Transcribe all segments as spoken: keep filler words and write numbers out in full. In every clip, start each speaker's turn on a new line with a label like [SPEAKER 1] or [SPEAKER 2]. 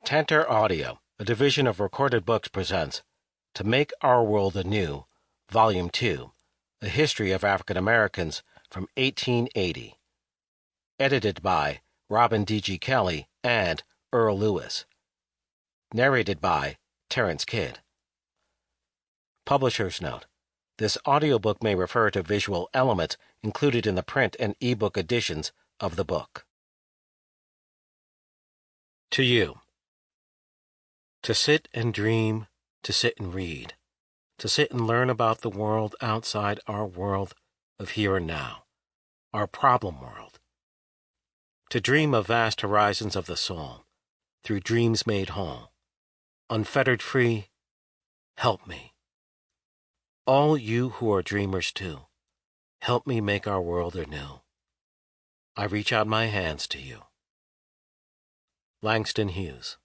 [SPEAKER 1] Tantor Audio, a division of Recorded Books, presents To Make Our World Anew, Volume two, A History of African Americans from eighteen eighty. Edited by Robin D G. Kelley and Earl Lewis. Narrated by Terence Kidd. Publisher's Note: This audiobook may refer to visual elements included in the print and ebook editions of the book. To you. To sit and dream, to sit and read, to sit and learn about the world outside our world of here and now, our problem world. To dream of vast horizons of the soul, through dreams made whole. Unfettered free, help me. All you who are dreamers too, help me make our world anew. I reach out my hands to you. Langston Hughes.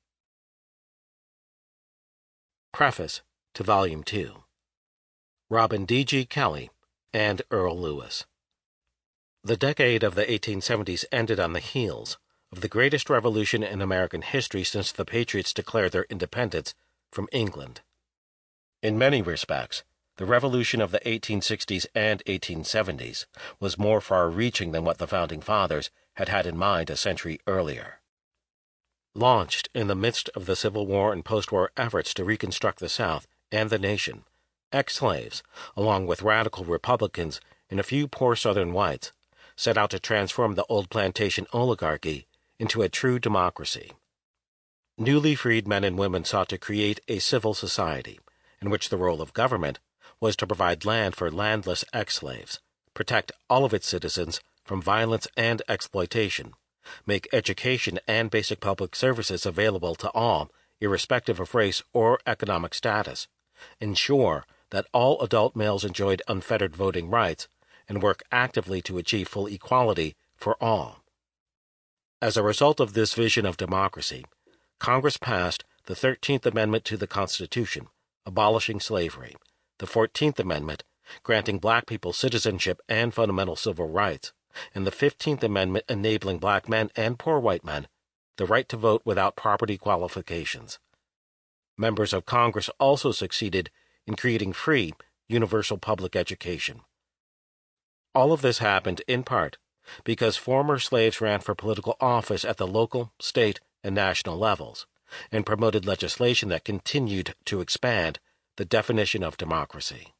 [SPEAKER 1] Preface to Volume two. Robin D G. Kelley and Earl Lewis. The decade of the eighteen seventies ended on the heels of the greatest revolution in American history since the Patriots declared their independence from England. In many respects, the revolution of the eighteen sixties and eighteen seventies was more far-reaching than what the Founding Fathers had had in mind a century earlier. Launched in the midst of the Civil War and post-war efforts to reconstruct the South and the nation, ex-slaves, along with radical Republicans and a few poor Southern whites, set out to transform the old plantation oligarchy into a true democracy. Newly freed men and women sought to create a civil society in which the role of government was to provide land for landless ex-slaves, protect all of its citizens from violence and exploitation, make education and basic public services available to all, irrespective of race or economic status, ensure that all adult males enjoyed unfettered voting rights, and work actively to achieve full equality for all. As a result of this vision of democracy, Congress passed the thirteenth Amendment to the Constitution, abolishing slavery, the fourteenth Amendment, granting black people citizenship and fundamental civil rights, and the fifteenth Amendment enabling black men and poor white men the right to vote without property qualifications. Members of Congress also succeeded in creating free, universal public education. All of this happened in part because former slaves ran for political office at the local, state, and national levels, and promoted legislation that continued to expand the definition of democracy.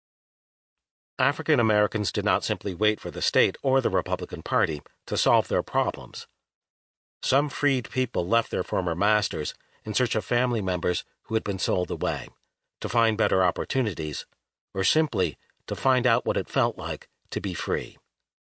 [SPEAKER 1] African Americans did not simply wait for the state or the Republican Party to solve their problems. Some freed people left their former masters in search of family members who had been sold away, to find better opportunities, or simply to find out what it felt like to be free.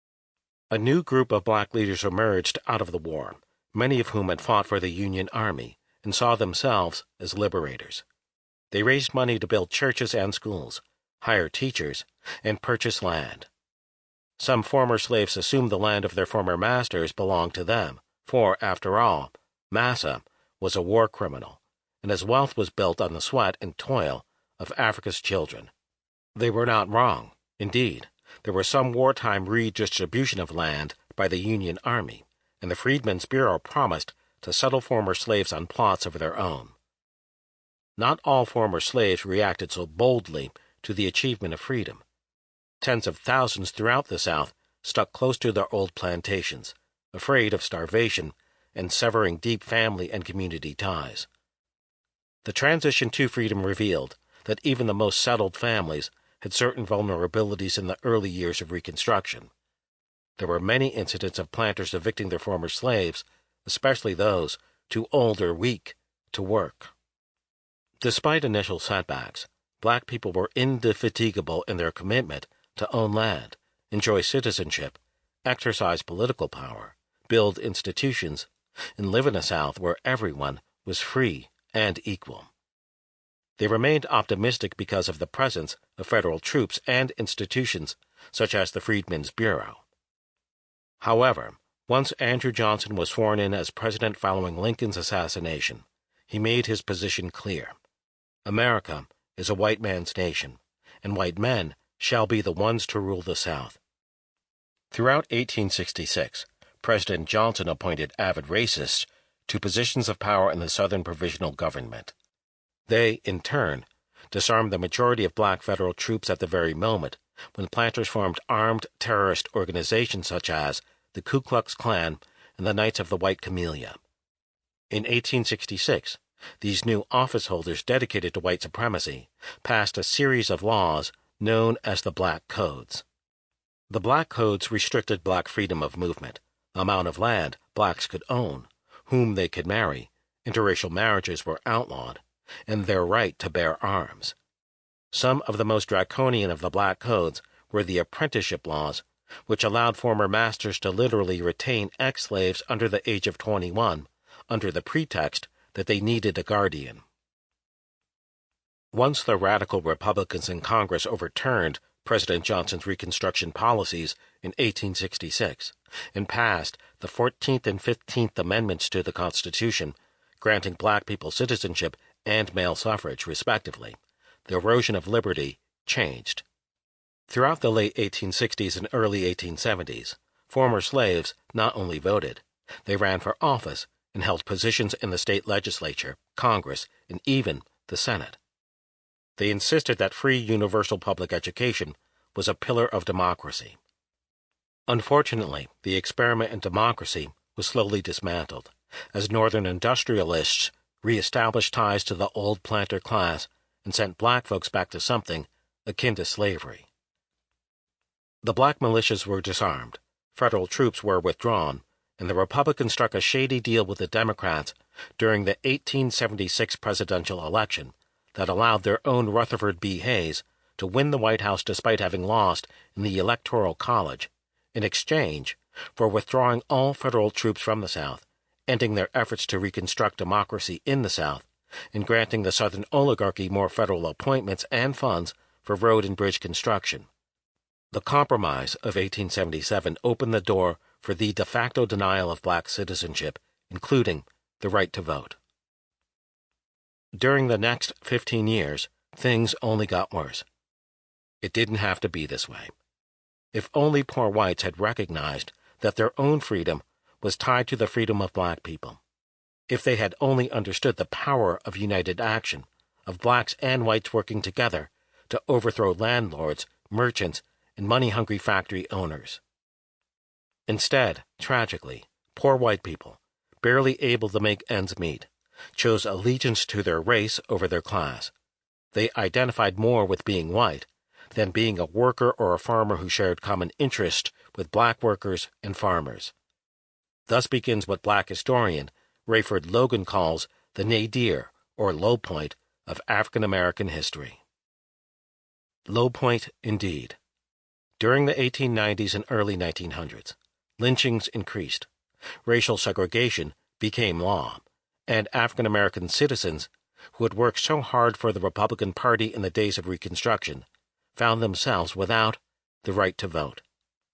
[SPEAKER 1] A new group of black leaders emerged out of the war, many of whom had fought for the Union Army and saw themselves as liberators. They raised money to build churches and schools, hire teachers, and purchase land. Some former slaves assumed the land of their former masters belonged to them, for, after all, Massa was a war criminal, and his wealth was built on the sweat and toil of Africa's children. They were not wrong. Indeed, there was some wartime redistribution of land by the Union Army, and the Freedmen's Bureau promised to settle former slaves on plots of their own. Not all former slaves reacted so boldly to the achievement of freedom. Tens of thousands throughout the South stuck close to their old plantations, afraid of starvation and severing deep family and community ties. The transition to freedom revealed that even the most settled families had certain vulnerabilities in the early years of Reconstruction. There were many incidents of planters evicting their former slaves, especially those too old or weak to work. Despite initial setbacks, black people were indefatigable in their commitment to own land, enjoy citizenship, exercise political power, build institutions, and live in a South where everyone was free and equal. They remained optimistic because of the presence of federal troops and institutions such as the Freedmen's Bureau. However, once Andrew Johnson was sworn in as president following Lincoln's assassination, he made his position clear. America is a white man's nation, and white men shall be the ones to rule the South. Throughout eighteen sixty-six, President Johnson appointed avid racists to positions of power in the Southern Provisional Government. They, in turn, disarmed the majority of black federal troops at the very moment when planters formed armed terrorist organizations such as the Ku Klux Klan and the Knights of the White Camellia. In eighteen sixty-six, these new office holders dedicated to white supremacy passed a series of laws known as the Black Codes. The Black Codes restricted black freedom of movement, the amount of land blacks could own, whom they could marry, interracial marriages were outlawed, and their right to bear arms. Some of the most draconian of the Black Codes were the apprenticeship laws, which allowed former masters to literally retain ex-slaves under the age of twenty-one, under the pretext that they needed a guardian. Once the radical Republicans in Congress overturned President Johnson's Reconstruction policies in eighteen sixty-six and passed the fourteenth and fifteenth Amendments to the Constitution, granting black people citizenship and male suffrage, respectively, the erosion of liberty changed. Throughout the late eighteen sixties and early eighteen seventies, former slaves not only voted, they ran for office and held positions in the state legislature, Congress, and even the Senate. They insisted that free universal public education was a pillar of democracy. Unfortunately, the experiment in democracy was slowly dismantled, as Northern industrialists reestablished ties to the old planter class and sent black folks back to something akin to slavery. The black militias were disarmed, federal troops were withdrawn, and the Republicans struck a shady deal with the Democrats during the eighteen seventy-six presidential election that allowed their own Rutherford B. Hayes to win the White House despite having lost in the Electoral College, in exchange for withdrawing all federal troops from the South, ending their efforts to reconstruct democracy in the South, and granting the Southern oligarchy more federal appointments and funds for road and bridge construction. The Compromise of eighteen seventy-seven opened the door for the de facto denial of black citizenship, including the right to vote. During the next fifteen years, things only got worse. It didn't have to be this way. If only poor whites had recognized that their own freedom was tied to the freedom of black people. If they had only understood the power of united action, of blacks and whites working together to overthrow landlords, merchants, and money-hungry factory owners. Instead, tragically, poor white people, barely able to make ends meet, chose allegiance to their race over their class. They identified more with being white than being a worker or a farmer who shared common interest with black workers and farmers. Thus begins what black historian Rayford Logan calls the nadir, or low point, of African American history. Low point indeed. During the eighteen nineties and early nineteen hundreds, lynchings increased, racial segregation became law, and African American citizens who had worked so hard for the Republican Party in the days of Reconstruction found themselves without the right to vote.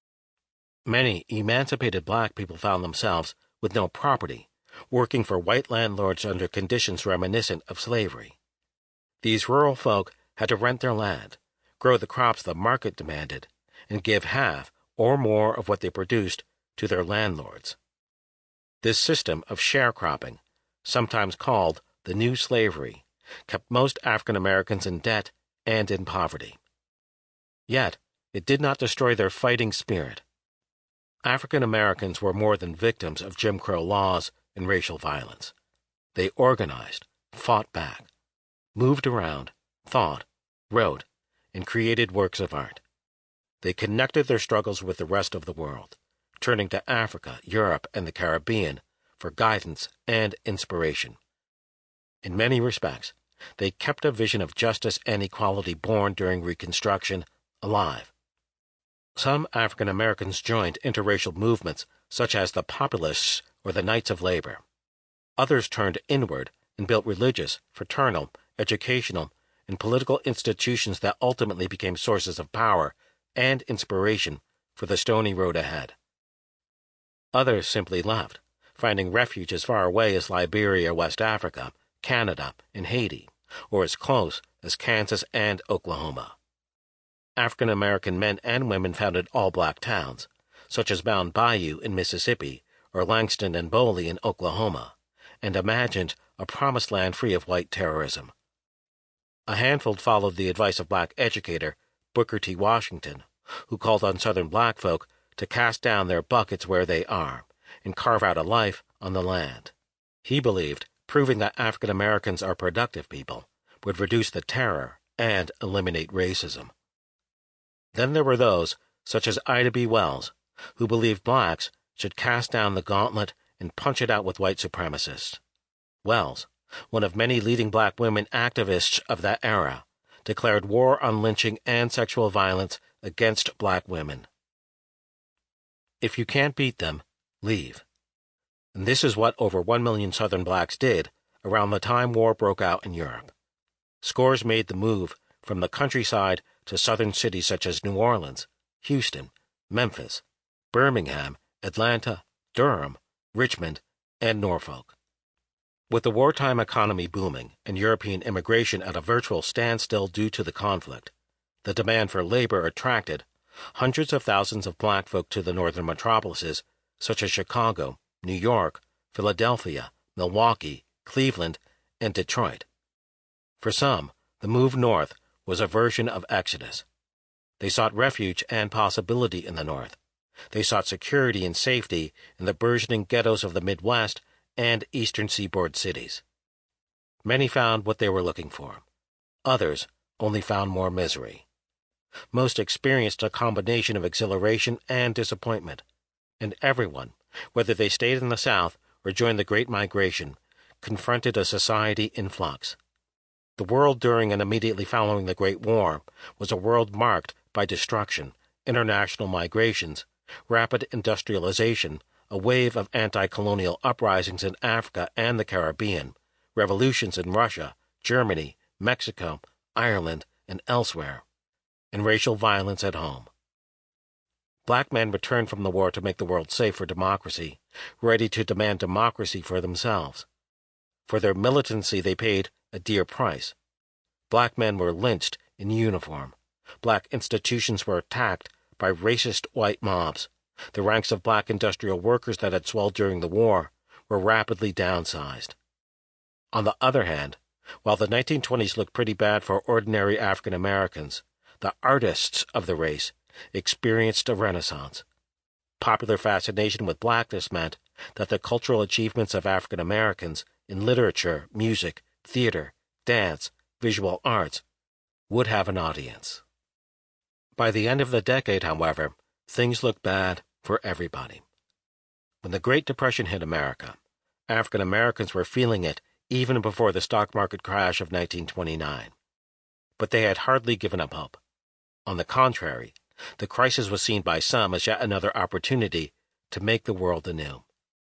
[SPEAKER 1] Many emancipated black people found themselves with no property, working for white landlords under conditions reminiscent of slavery. These rural folk had to rent their land, grow the crops the market demanded, and give half or more of what they produced to their landlords. This system of sharecropping, sometimes called the New Slavery, kept most African Americans in debt and in poverty. Yet, it did not destroy their fighting spirit. African Americans were more than victims of Jim Crow laws and racial violence. They organized, fought back, moved around, thought, wrote, and created works of art. They connected their struggles with the rest of the world, turning to Africa, Europe, and the Caribbean for guidance and inspiration. In many respects, they kept a vision of justice and equality born during Reconstruction alive. Some African Americans joined interracial movements such as the Populists or the Knights of Labor. Others turned inward and built religious, fraternal, educational, and political institutions that ultimately became sources of power and inspiration for the stony road ahead. Others simply left, finding refuge as far away as Liberia, West Africa, Canada, and Haiti, or as close as Kansas and Oklahoma. African American men and women founded all-black towns, such as Mound Bayou in Mississippi or Langston and Boley in Oklahoma, and imagined a promised land free of white terrorism. A handful followed the advice of black educator Booker T. Washington, who called on Southern black folk to cast down their buckets where they are and carve out a life on the land. He believed proving that African Americans are productive people would reduce the terror and eliminate racism. Then there were those, such as Ida B. Wells, who believed blacks should cast down the gauntlet and punch it out with white supremacists. Wells, one of many leading black women activists of that era, declared war on lynching and sexual violence against black women. If you can't beat them, leave. And this is what over one million Southern blacks did around the time war broke out in Europe. Scores made the move from the countryside to southern cities such as New Orleans, Houston, Memphis, Birmingham, Atlanta, Durham, Richmond, and Norfolk. With the wartime economy booming and European immigration at a virtual standstill due to the conflict, the demand for labor attracted hundreds of thousands of black folk to the northern metropolises such as Chicago, New York, Philadelphia, Milwaukee, Cleveland, and Detroit. For some, the move north was a version of Exodus. They sought refuge and possibility in the north. They sought security and safety in the burgeoning ghettos of the Midwest and eastern seaboard cities. Many found what they were looking for. Others only found more misery. Most experienced a combination of exhilaration and disappointment, and everyone, whether they stayed in the South or joined the Great Migration, confronted a society in flux. The world during and immediately following the Great War was a world marked by destruction, international migrations, rapid industrialization, a wave of anti-colonial uprisings in Africa and the Caribbean, revolutions in Russia, Germany, Mexico, Ireland, and elsewhere, and racial violence at home. Black men returned from the war to make the world safe for democracy, ready to demand democracy for themselves. For their militancy they paid a dear price. Black men were lynched in uniform. Black institutions were attacked by racist white mobs. The ranks of black industrial workers that had swelled during the war were rapidly downsized. On the other hand, while the nineteen twenties looked pretty bad for ordinary African Americans, the artists of the race experienced a renaissance. Popular fascination with blackness meant that the cultural achievements of African Americans in literature, music, theater, dance, visual arts would have an audience. By the end of the decade, however, things looked bad for everybody. When the Great Depression hit America, African Americans were feeling it even before the stock market crash of nineteen twenty-nine. But they had hardly given up hope. On the contrary, the crisis was seen by some as yet another opportunity to make the world anew.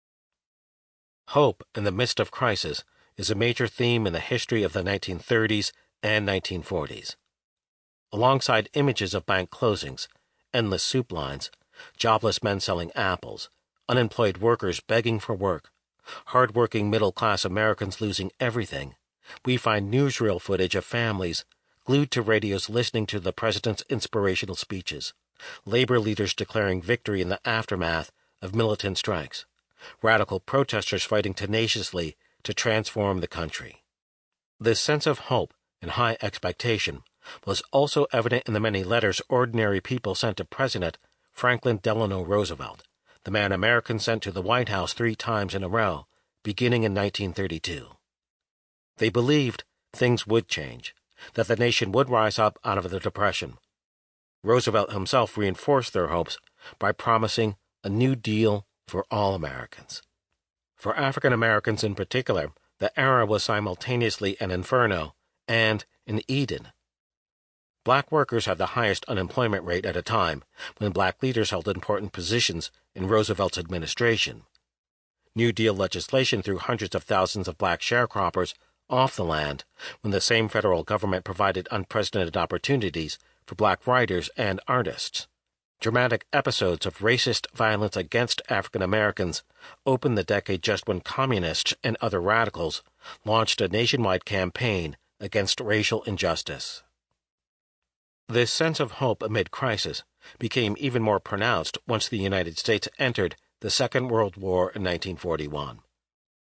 [SPEAKER 1] Hope in the midst of crisis is a major theme in the history of the nineteen thirties and nineteen forties. Alongside images of bank closings, endless soup lines, jobless men selling apples, unemployed workers begging for work, hard-working middle-class Americans losing everything, we find newsreel footage of families glued to radios listening to the president's inspirational speeches, labor leaders declaring victory in the aftermath of militant strikes, radical protesters fighting tenaciously to transform the country. This sense of hope and high expectation was also evident in the many letters ordinary people sent to President Franklin Delano Roosevelt, the man Americans sent to the White House three times in a row, beginning in nineteen thirty-two. They believed things would change, that the nation would rise up out of the Depression. Roosevelt himself reinforced their hopes by promising a New Deal for all Americans. For African Americans in particular, the era was simultaneously an inferno and an Eden. Black workers had the highest unemployment rate at a time when black leaders held important positions in Roosevelt's administration. New Deal legislation threw hundreds of thousands of black sharecroppers off the land when the same federal government provided unprecedented opportunities for black writers and artists. Dramatic episodes of racist violence against African Americans opened the decade just when communists and other radicals launched a nationwide campaign against racial injustice. This sense of hope amid crisis became even more pronounced once the United States entered the Second World War in nineteen forty-one.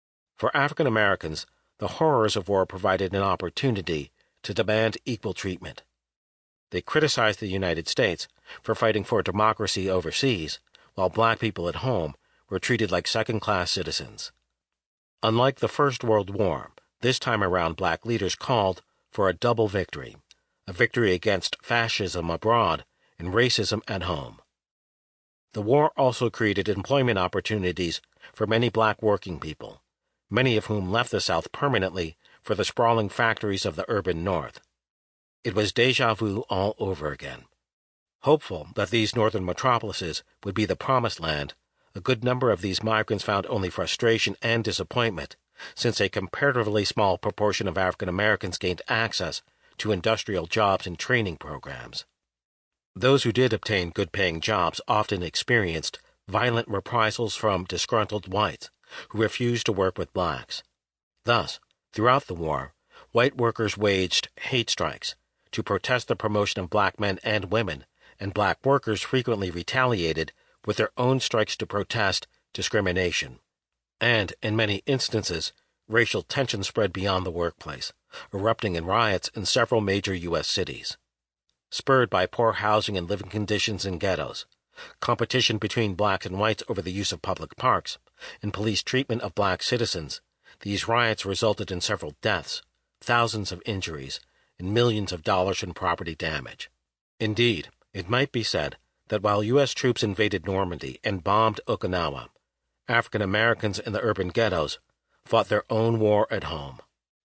[SPEAKER 1] For African Americans, the horrors of war provided an opportunity to demand equal treatment. They criticized the United States for fighting for democracy overseas, while black people at home were treated like second-class citizens. Unlike the First World War, this time around black leaders called for a double victory, a victory against fascism abroad and racism at home. The war also created employment opportunities for many black working people, many of whom left the South permanently for the sprawling factories of the urban North. It was déjà vu all over again. Hopeful that these northern metropolises would be the promised land, a good number of these migrants found only frustration and disappointment, since a comparatively small proportion of African Americans gained access to industrial jobs and training programs. Those who did obtain good-paying jobs often experienced violent reprisals from disgruntled whites who refused to work with blacks. Thus, throughout the war, white workers waged hate strikes to protest the promotion of black men and women, and black workers frequently retaliated with their own strikes to protest discrimination. And, in many instances, racial tension spread beyond the workplace, erupting in riots in several major U S cities. Spurred by poor housing and living conditions in ghettos, competition between blacks and whites over the use of public parks, and police treatment of black citizens, these riots resulted in several deaths, thousands of injuries, and millions of dollars in property damage. Indeed, it might be said that while U S troops invaded Normandy and bombed Okinawa, African Americans in the urban ghettos fought their own war at home.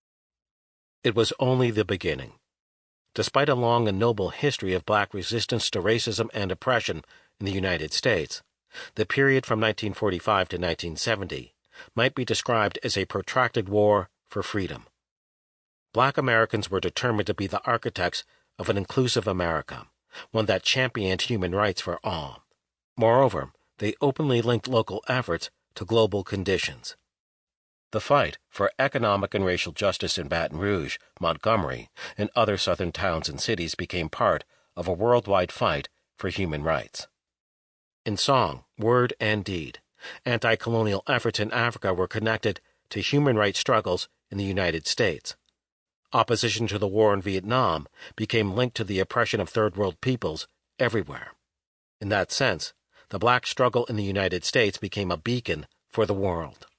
[SPEAKER 1] It was only the beginning. Despite a long and noble history of black resistance to racism and oppression in the United States, the period from nineteen forty-five to nineteen seventy might be described as a protracted war for freedom. Black Americans were determined to be the architects of an inclusive America, one that championed human rights for all. Moreover, they openly linked local efforts to global conditions. The fight for economic and racial justice in Baton Rouge, Montgomery, and other southern towns and cities became part of a worldwide fight for human rights. In song, word, and deed, anti-colonial efforts in Africa were connected to human rights struggles in the United States. Opposition to the war in Vietnam became linked to the oppression of third world peoples everywhere. In that sense, the black struggle in the United States became a beacon for the world.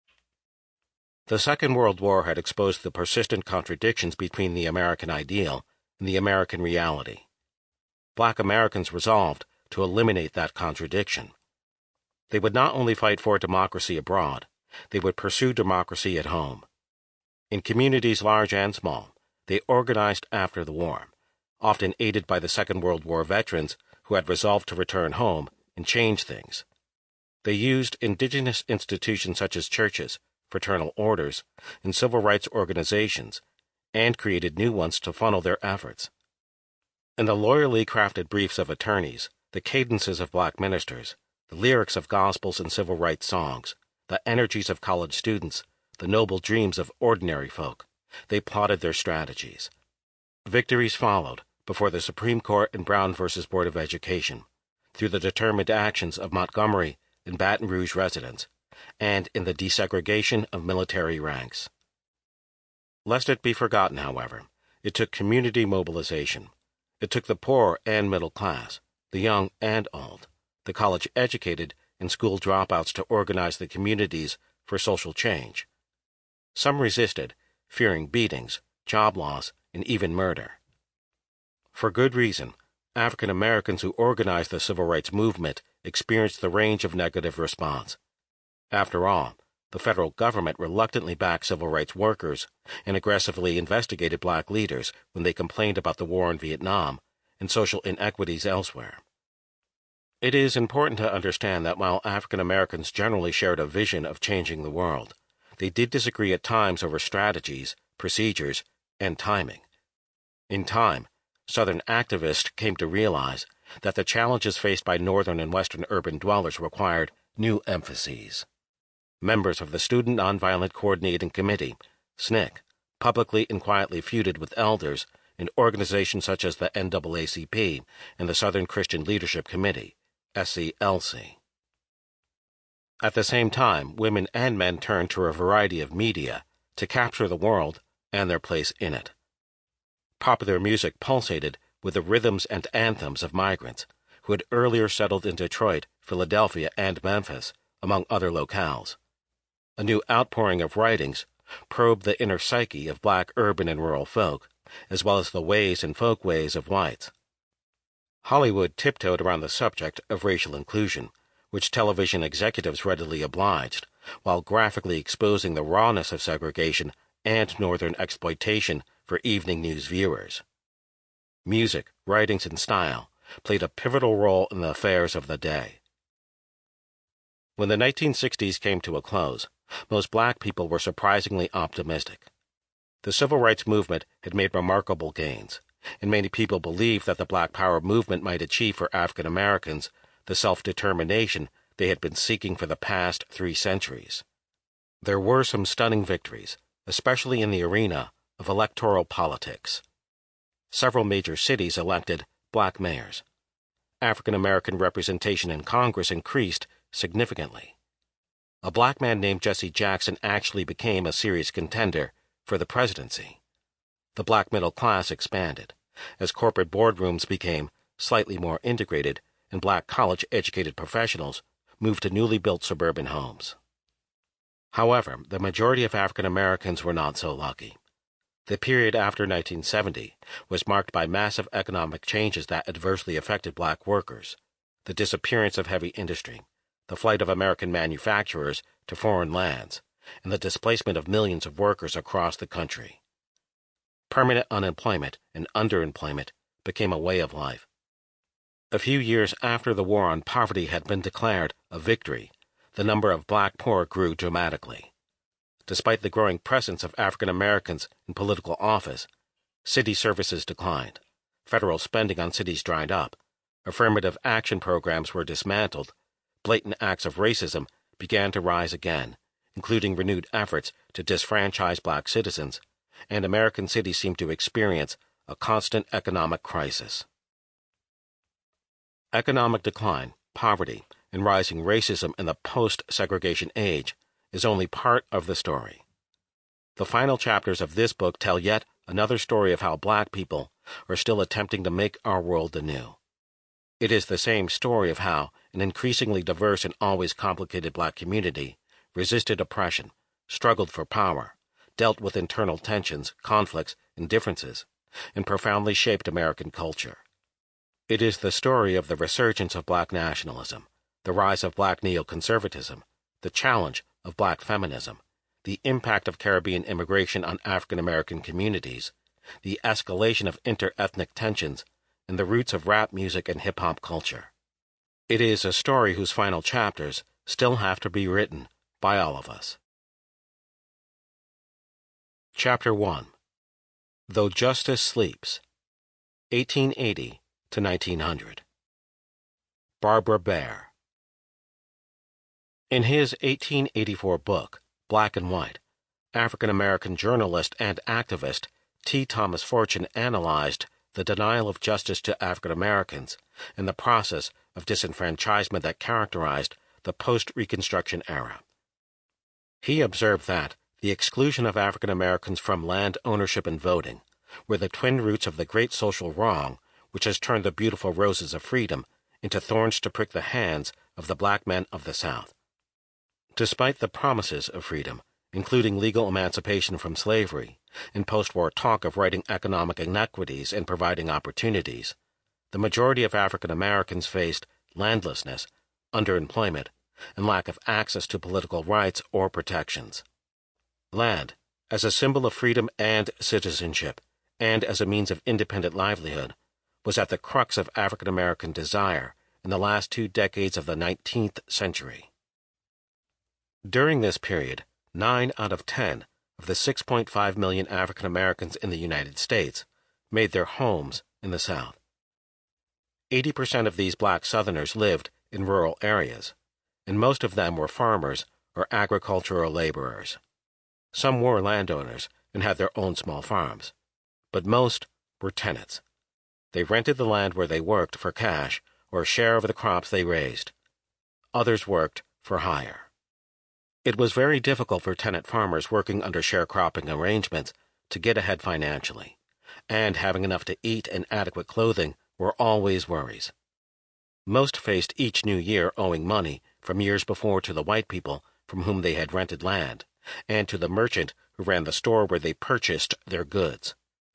[SPEAKER 1] The Second World War had exposed the persistent contradictions between the American ideal and the American reality. Black Americans resolved to eliminate that contradiction. They would not only fight for democracy abroad, they would pursue democracy at home. In communities large and small, they organized after the war, often aided by the Second World War veterans who had resolved to return home and change things. They used indigenous institutions such as churches, fraternal orders, and civil rights organizations, and created new ones to funnel their efforts. In the loyally crafted briefs of attorneys, the cadences of black ministers, the lyrics of gospels and civil rights songs, the energies of college students, the noble dreams of ordinary folk, they plotted their strategies. Victories followed before the Supreme Court in Brown versus Board of Education, through the determined actions of Montgomery and Baton Rouge residents, and in the desegregation of military ranks. Lest it be forgotten, however, it took community mobilization. It took the poor and middle class, the young and old, the college-educated and school dropouts to organize the communities for social change. Some resisted, fearing beatings, job loss, and even murder. For good reason, African Americans who organized the civil rights movement experienced the range of negative response. After all, the federal government reluctantly backed civil rights workers and aggressively investigated black leaders when they complained about the war in Vietnam and social inequities elsewhere. It is important to understand that while African Americans generally shared a vision of changing the world, they did disagree at times over strategies, procedures, and timing. In time, Southern activists came to realize that the challenges faced by Northern and Western urban dwellers required new emphases. Members of the Student Nonviolent Coordinating Committee, S N C C, publicly and quietly feuded with elders in organizations such as the N double A C P and the Southern Christian Leadership Committee, S C L C. At the same time, women and men turned to a variety of media to capture the world and their place in it. Popular music pulsated with the rhythms and anthems of migrants who had earlier settled in Detroit, Philadelphia, and Memphis, among other locales. A new outpouring of writings probed the inner psyche of black urban and rural folk, as well as the ways and folkways of whites. Hollywood tiptoed around the subject of racial inclusion, which television executives readily obliged, while graphically exposing the rawness of segregation and Northern exploitation for evening news viewers. Music, writings, and style played a pivotal role in the affairs of the day. When the nineteen sixties came to a close, most black people were surprisingly optimistic. The civil rights movement had made remarkable gains, and many people believed that the Black Power movement might achieve for African Americans the self-determination they had been seeking for the past three centuries. There were some stunning victories, especially in the arena of electoral politics. Several major cities elected black mayors. African American representation in Congress increased significantly. A black man named Jesse Jackson actually became a serious contender for the presidency. The black middle class expanded, as corporate boardrooms became slightly more integrated and black college-educated professionals moved to newly built suburban homes. However, the majority of African Americans were not so lucky. The period after nineteen seventy was marked by massive economic changes that adversely affected black workers, the disappearance of heavy industry, the flight of American manufacturers to foreign lands, and the displacement of millions of workers across the country. Permanent unemployment and underemployment became a way of life. A few years after the war on poverty had been declared a victory, the number of black poor grew dramatically. Despite the growing presence of African Americans in political office, city services declined, federal spending on cities dried up, affirmative action programs were dismantled, blatant acts of racism began to rise again, including renewed efforts to disfranchise black citizens, and American cities seemed to experience a constant economic crisis. Economic decline, poverty, and rising racism in the post-segregation age is only part of the story. The final chapters of this book tell yet another story of how black people are still attempting to make our world anew. It is the same story of how an increasingly diverse and always complicated black community resisted oppression, struggled for power, dealt with internal tensions, conflicts, and differences, and profoundly shaped American culture. It is the story of the resurgence of black nationalism, the rise of black neoconservatism, the challenge of black feminism, the impact of Caribbean immigration on African American communities, the escalation of inter-ethnic tensions, and the roots of rap music and hip-hop culture. It is a story whose final chapters still have to be written by all of us. Chapter one. Though Justice Sleeps, eighteen eighty to nineteen hundred. Barbara Baer. In his eighteen eighty-four book, Black and White, African-American journalist and activist T. Thomas Fortune analyzed the denial of justice to African Americans and the process of disenfranchisement that characterized the post-Reconstruction era. He observed that the exclusion of African Americans from land ownership and voting were the twin roots of the great social wrong which has turned the beautiful roses of freedom into thorns to prick the hands of the black men of the South. Despite the promises of freedom, including legal emancipation from slavery, and post-war talk of righting economic inequities and providing opportunities, the majority of African Americans faced landlessness, underemployment, and lack of access to political rights or protections. Land, as a symbol of freedom and citizenship, and as a means of independent livelihood, was at the crux of African American desire in the last two decades of the nineteenth century. During this period, nine out of ten of the six point five million African Americans in the United States made their homes in the South. Eighty percent of these black Southerners lived in rural areas, and most of them were farmers or agricultural laborers. Some were landowners and had their own small farms, but most were tenants. They rented the land where they worked for cash or a share of the crops they raised. Others worked for hire. It was very difficult for tenant farmers working under sharecropping arrangements to get ahead financially, and having enough to eat and adequate clothing were always worries. Most faced each new year owing money from years before to the white people from whom they had rented land, and to the merchant who ran the store where they purchased their goods.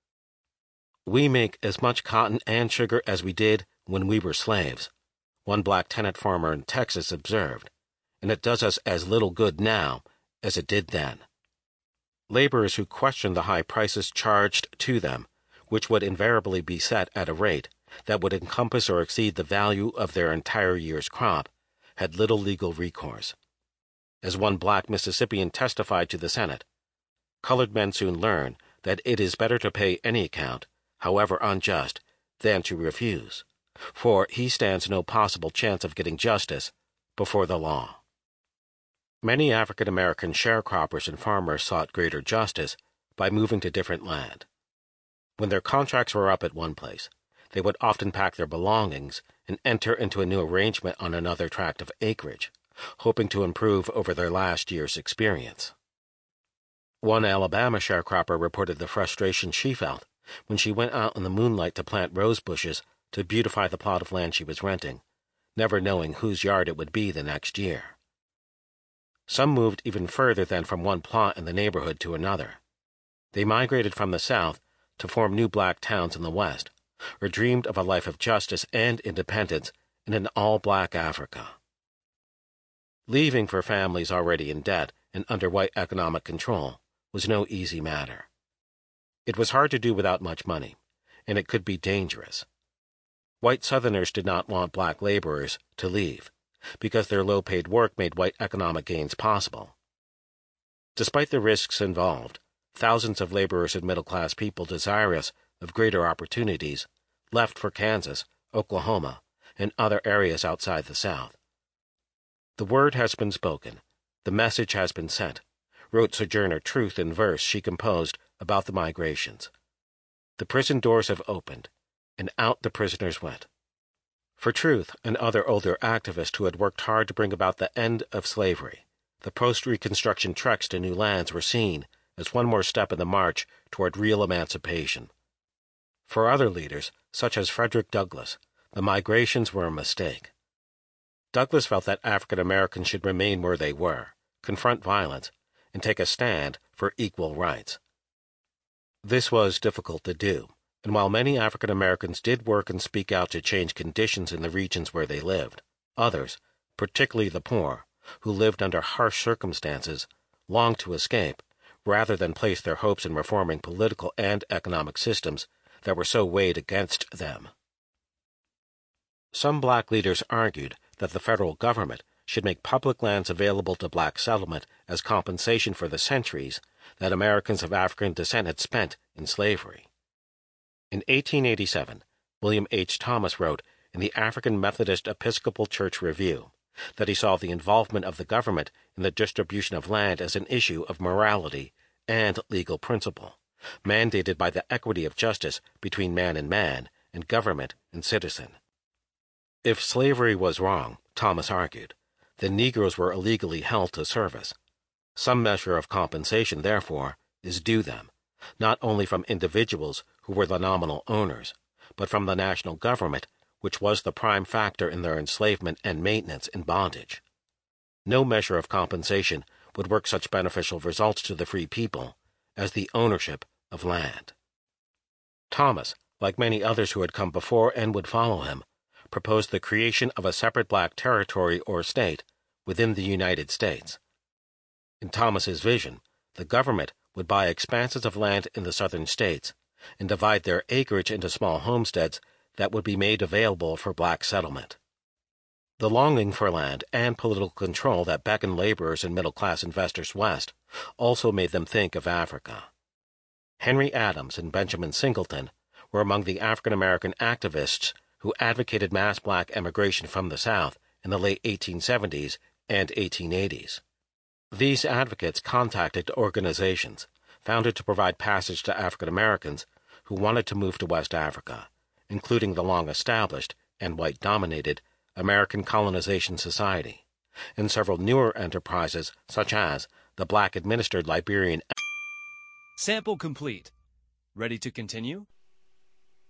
[SPEAKER 1] "We make as much cotton and sugar as we did when we were slaves," one black tenant farmer in Texas observed, "and it does us as little good now as it did then." Laborers who questioned the high prices charged to them, which would invariably be set at a rate that would encompass or exceed the value of their entire year's crop, had little legal recourse. As one black Mississippian testified to the Senate, "Colored men soon learn that it is better to pay any account, however unjust, than to refuse, for he stands no possible chance of getting justice before the law." Many African American sharecroppers and farmers sought greater justice by moving to different land. When their contracts were up at one place, they would often pack their belongings and enter into a new arrangement on another tract of acreage, hoping to improve over their last year's experience. One Alabama sharecropper reported the frustration she felt when she went out in the moonlight to plant rose bushes to beautify the plot of land she was renting, never knowing whose yard it would be the next year. Some moved even further than from one plot in the neighborhood to another. They migrated from the South to form new black towns in the West, or dreamed of a life of justice and independence in an all-black Africa. Leaving for families already in debt and under white economic control was no easy matter. It was hard to do without much money, and it could be dangerous. White Southerners did not want black laborers to leave, because their low-paid work made white economic gains possible. Despite the risks involved, thousands of laborers and middle-class people desirous of greater opportunities left for Kansas, Oklahoma, and other areas outside the South. "The word has been spoken, the message has been sent," wrote Sojourner Truth in verse she composed about the migrations. "The prison doors have opened, and out the prisoners went." For Truth and other older activists who had worked hard to bring about the end of slavery, the post-Reconstruction treks to new lands were seen as one more step in the march toward real emancipation. For other leaders, such as Frederick Douglass, the migrations were a mistake. Douglass felt that African Americans should remain where they were, confront violence, and take a stand for equal rights. This was difficult to do, and while many African Americans did work and speak out to change conditions in the regions where they lived, others, particularly the poor, who lived under harsh circumstances, longed to escape, rather than place their hopes in reforming political and economic systems that were so weighed against them. Some black leaders argued that the federal government should make public lands available to black settlement as compensation for the centuries that Americans of African descent had spent in slavery. In eighteen eighty-seven, William H. Thomas wrote in the African Methodist Episcopal Church Review that he saw the involvement of the government in the distribution of land as an issue of morality and legal principle, mandated by the equity of justice between man and man and government and citizen. If slavery was wrong, Thomas argued, then Negroes were illegally held to service. Some measure of compensation, therefore, is due them, not only from individuals who were the nominal owners, but from the national government, which was the prime factor in their enslavement and maintenance in bondage. No measure of compensation would work such beneficial results to the free people as the ownership of land. Thomas, like many others who had come before and would follow him, proposed the creation of a separate black territory or state within the United States. In Thomas's vision, the government would buy expanses of land in the southern states and divide their acreage into small homesteads that would be made available for black settlement. The longing for land and political control that beckoned laborers and middle-class investors west also made them think of Africa. Henry Adams and Benjamin Singleton were among the African-American activists who advocated mass black emigration from the South in the late eighteen seventies and eighteen eighties. These advocates contacted organizations founded to provide passage to African Americans who wanted to move to West Africa, including the long-established and white-dominated American Colonization Society, in several newer enterprises, such as the black-administered Liberian.
[SPEAKER 2] Sample complete. Ready to continue?